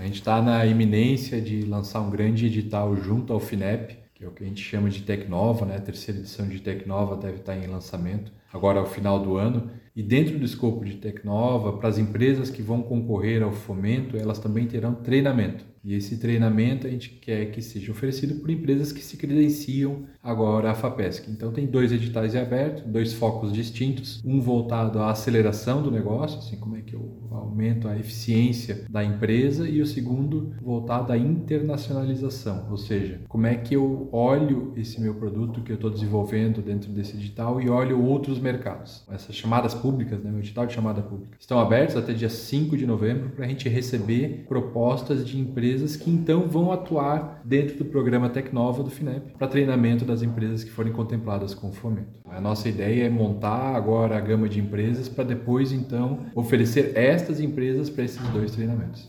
A gente está na iminência de lançar um grande edital junto ao Finep, que é o que a gente chama de Tecnova, né? A terceira edição de Tecnova deve estar em lançamento agora ao final do ano. E dentro do escopo de Tecnova, para as empresas que vão concorrer ao fomento, elas também terão treinamento. E esse treinamento a gente quer que seja oferecido por empresas que se credenciam agora à FAPESC. Então tem 2 editais em aberto, 2 focos distintos, um voltado à aceleração do negócio, assim como é que eu aumento a eficiência da empresa, e o segundo voltado à internacionalização, ou seja, como é que eu olho esse meu produto que eu estou desenvolvendo dentro desse edital e olho outros mercados. Essas chamadas públicas, né, o edital de chamada pública, estão abertos até dia 5 de novembro para a gente receber propostas de empresas que então vão atuar dentro do programa Tecnova do Finep para treinamento das empresas que forem contempladas com o fomento. A nossa ideia é montar agora a gama de empresas para depois então oferecer estas empresas para esses 2 treinamentos.